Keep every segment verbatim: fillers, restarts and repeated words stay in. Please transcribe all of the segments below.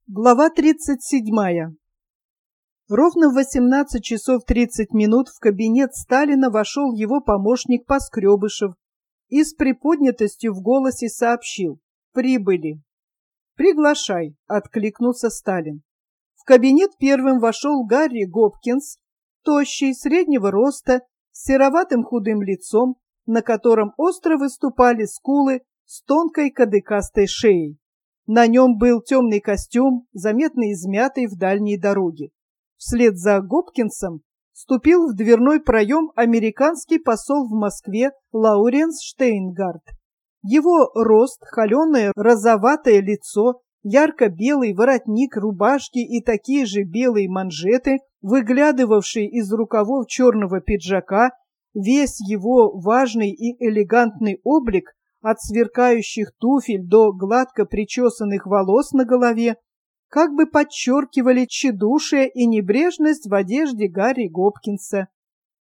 Глава тридцать седьмая. Ровно в восемнадцать часов тридцать минут в кабинет Сталина вошел его помощник Поскребышев и с приподнятостью в голосе сообщил: «Прибыли». «Приглашай», — откликнулся Сталин. В кабинет первым вошел Гарри Гопкинс, тощий, среднего роста, с сероватым худым лицом, на котором остро выступали скулы с тонкой кадыкастой шеей. На нем был темный костюм, заметно измятый в дальней дороге. Вслед за Гопкинсом вступил в дверной проем американский посол в Москве Лауренс Штейнгарт. Его рост, холеное розоватое лицо, ярко-белый воротник рубашки и такие же белые манжеты, выглядывавшие из рукавов черного пиджака, весь его важный и элегантный облик, от сверкающих туфель до гладко причесанных волос на голове, как бы подчеркивали тщедушие и небрежность в одежде Гарри Гопкинса.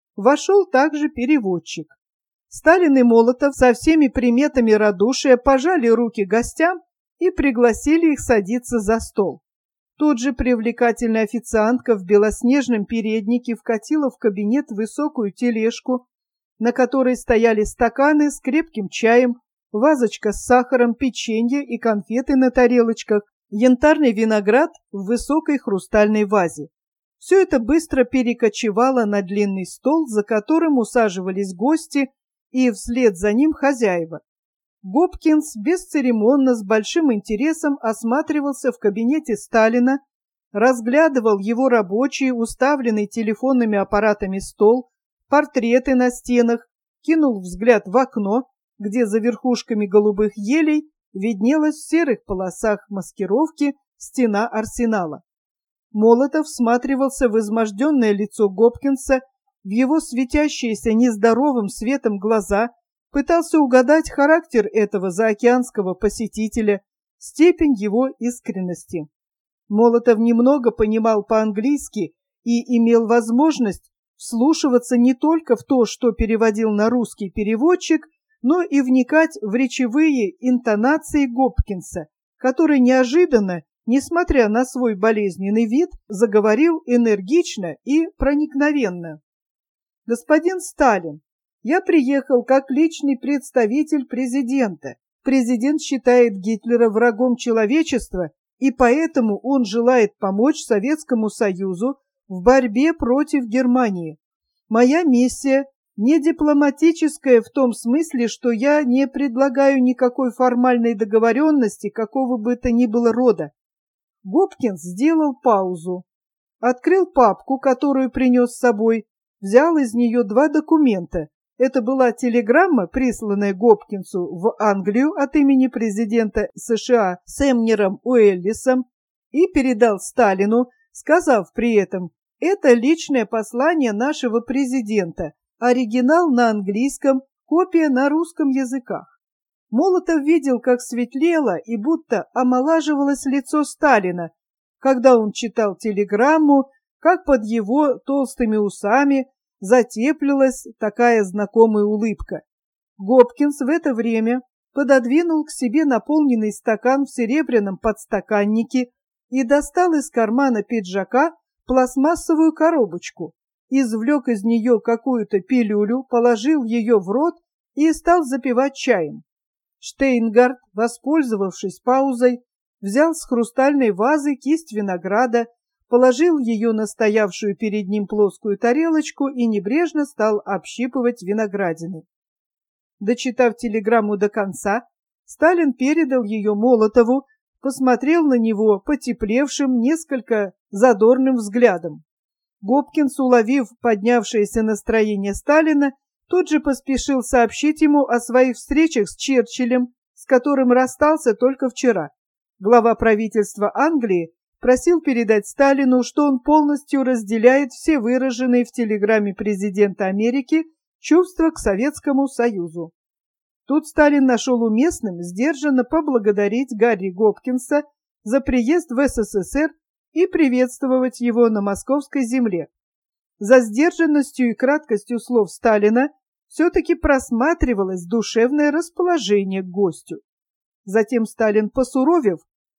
Вошел также переводчик. Сталин и Молотов со всеми приметами радушия пожали руки гостям и пригласили их садиться за стол. Тут же привлекательная официантка в белоснежном переднике вкатила в кабинет высокую тележку, на которой стояли стаканы с крепким чаем, вазочка с сахаром, печенье и конфеты на тарелочках, янтарный виноград в высокой хрустальной вазе. Все это быстро перекочевало на длинный стол, за которым усаживались гости и вслед за ним хозяева. Гопкинс бесцеремонно, с большим интересом осматривался в кабинете Сталина, разглядывал его рабочий, уставленный телефонными аппаратами стол, портреты на стенах, кинул взгляд в окно, где за верхушками голубых елей виднелась в серых полосах маскировки стена арсенала. Молотов всматривался в изможденное лицо Гопкинса, в его светящиеся нездоровым светом глаза, пытался угадать характер этого заокеанского посетителя, степень его искренности. Молотов немного понимал по-английски и имел возможность вслушиваться не только в то, что переводил на русский переводчик, но и вникать в речевые интонации Гопкинса, который неожиданно, несмотря на свой болезненный вид, заговорил энергично и проникновенно. «Господин Сталин, я приехал как личный представитель президента. Президент считает Гитлера врагом человечества, и поэтому он желает помочь Советскому Союзу в борьбе против Германии. Моя миссия не дипломатическая в том смысле, что я не предлагаю никакой формальной договоренности какого бы то ни было рода». Гопкинс сделал паузу, открыл папку, которую принес с собой, взял из нее два документа. Это была телеграмма, присланная Гопкинсу в Англию от имени президента США Сэмнером Уэллисом, и передал Сталину, сказав при этом: «Это личное послание нашего президента, оригинал на английском, копия на русском языках». Молотов видел, как светлело и будто омолаживалось лицо Сталина, когда он читал телеграмму, как под его толстыми усами затеплилась такая знакомая улыбка. Гопкинс в это время пододвинул к себе наполненный стакан в серебряном подстаканнике и достал из кармана пиджака пластмассовую коробочку, извлек из нее какую-то пилюлю, положил ее в рот и стал запивать чаем. Штейнгарт, воспользовавшись паузой, взял с хрустальной вазы кисть винограда, положил ее на стоявшую перед ним плоскую тарелочку и небрежно стал общипывать виноградины. Дочитав телеграмму до конца, Сталин передал ее Молотову, посмотрел на него потеплевшим, несколько задорным взглядом. Гопкинс, уловив поднявшееся настроение Сталина, тут же поспешил сообщить ему о своих встречах с Черчиллем, с которым расстался только вчера. Глава правительства Англии просил передать Сталину, что он полностью разделяет все выраженные в телеграмме президента Америки чувства к Советскому Союзу. Тут Сталин нашел уместным сдержанно поблагодарить Гарри Гопкинса за приезд в СССР и приветствовать его на московской земле. За сдержанностью и краткостью слов Сталина все-таки просматривалось душевное расположение к гостю. Затем Сталин, посуровев,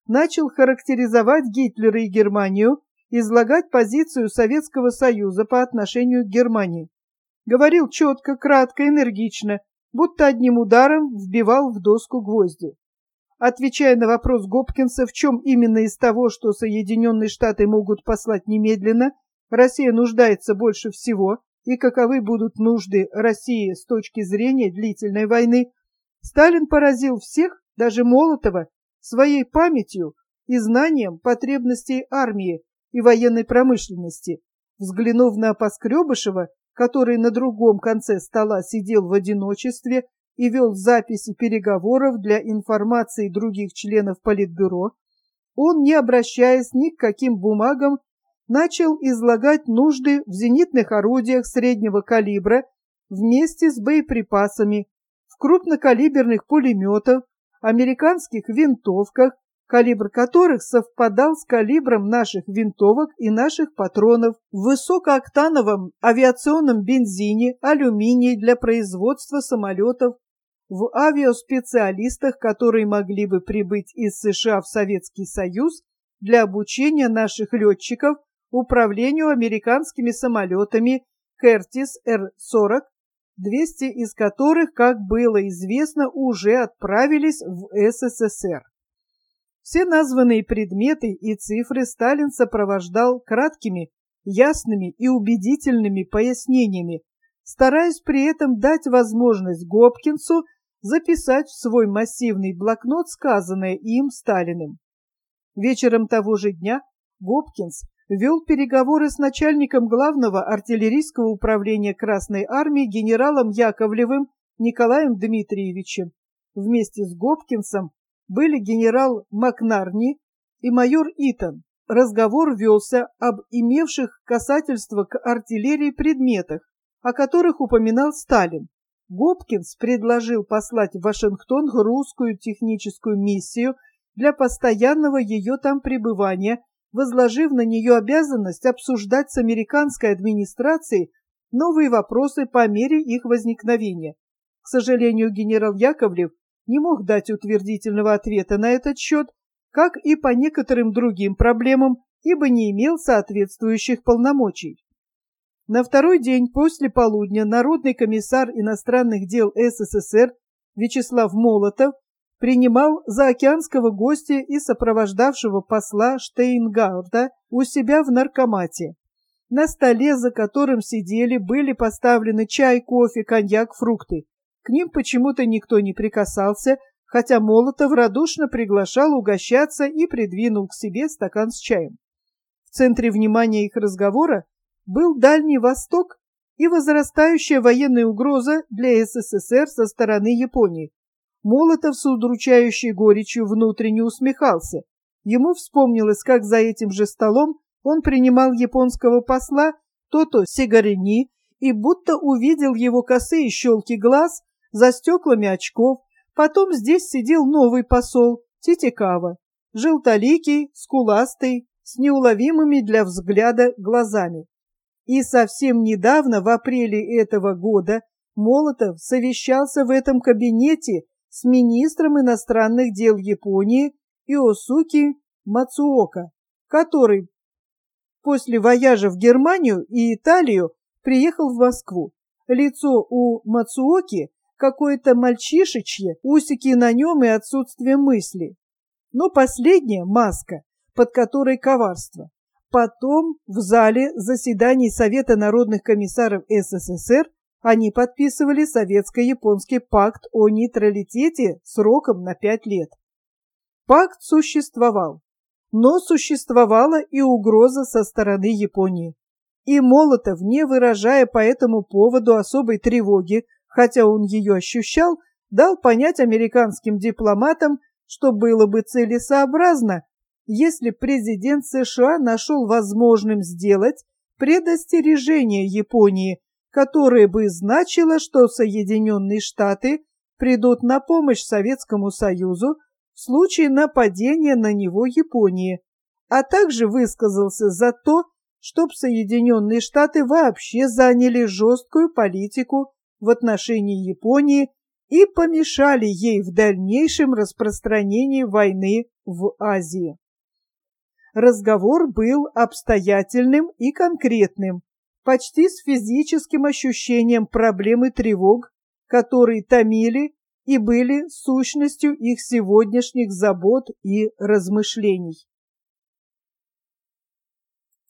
начал характеризовать Гитлера и Германию, излагать позицию Советского Союза по отношению к Германии. Говорил четко, кратко, энергично, будто одним ударом вбивал в доску гвозди. Отвечая на вопрос Гопкинса, в чем именно из того, что Соединенные Штаты могут послать немедленно, Россия нуждается больше всего, и каковы будут нужды России с точки зрения длительной войны, Сталин поразил всех, даже Молотова, своей памятью и знанием потребностей армии и военной промышленности. Взглянув на Поскребышева, который на другом конце стола сидел в одиночестве и вел записи переговоров для информации других членов Политбюро, он, не обращаясь ни к каким бумагам, начал излагать нужды в зенитных орудиях среднего калибра вместе с боеприпасами, в крупнокалиберных пулеметах, американских винтовках, калибр которых совпадал с калибром наших винтовок и наших патронов, в высокооктановом авиационном бензине, алюминии для производства самолетов, в авиаспециалистах, которые могли бы прибыть из США в Советский Союз для обучения наших летчиков управлению американскими самолетами Кертис Р сорок, двести из которых, как было известно, уже отправились в СССР. Все названные предметы и цифры Сталин сопровождал краткими, ясными и убедительными пояснениями, стараясь при этом дать возможность Гопкинсу записать в свой массивный блокнот сказанное им Сталиным. Вечером того же дня Гопкинс вел переговоры с начальником главного артиллерийского управления Красной армии генералом Яковлевым Николаем Дмитриевичем. Вместе с Гопкинсом были генерал Макнарни и майор Итон. Разговор велся об имевших касательство к артиллерии предметах, о которых упоминал Сталин. Гопкинс предложил послать в Вашингтон русскую техническую миссию для постоянного ее там пребывания, возложив на нее обязанность обсуждать с американской администрацией новые вопросы по мере их возникновения. К сожалению, генерал Яковлев не мог дать утвердительного ответа на этот счет, как и по некоторым другим проблемам, ибо не имел соответствующих полномочий. На второй день после полудня Народный комиссар иностранных дел СССР Вячеслав Молотов принимал заокеанского гостя и сопровождавшего посла Штейнгарта у себя в наркомате. На столе, за которым сидели, были поставлены чай, кофе, коньяк, фрукты. К ним почему-то никто не прикасался, хотя Молотов радушно приглашал угощаться и придвинул к себе стакан с чаем. В центре внимания их разговора был Дальний Восток и возрастающая военная угроза для СССР со стороны Японии. Молотов с удручающей горечью внутренне усмехался. Ему вспомнилось, как за этим же столом он принимал японского посла Тото Сигарини и будто увидел его косые щелки глаз за стеклами очков. Потом здесь сидел новый посол Титикава, желтоликий, скуластый, с неуловимыми для взгляда глазами. И совсем недавно, в апреле этого года, Молотов совещался в этом кабинете с министром иностранных дел Японии Иосуки Мацуока, который после вояжа в Германию и Италию приехал в Москву. Лицо у Мацуоки какое-то мальчишечье, усики на нем и отсутствие мысли. Но последняя маска, под которой коварство. Потом в зале заседаний Совета народных комиссаров СССР они подписывали советско-японский пакт о нейтралитете сроком на пять лет. Пакт существовал, но существовала и угроза со стороны Японии. И Молотов, не выражая по этому поводу особой тревоги, хотя он ее ощущал, дал понять американским дипломатам, что было бы целесообразно, если президент США нашел возможным сделать предостережение Японии, которое бы значило, что Соединенные Штаты придут на помощь Советскому Союзу в случае нападения на него Японии, а также высказался за то, чтобы Соединенные Штаты вообще заняли жесткую политику в отношении Японии и помешали ей в дальнейшем распространении войны в Азии. Разговор был обстоятельным и конкретным, почти с физическим ощущением проблем и тревог, которые томили и были сущностью их сегодняшних забот и размышлений.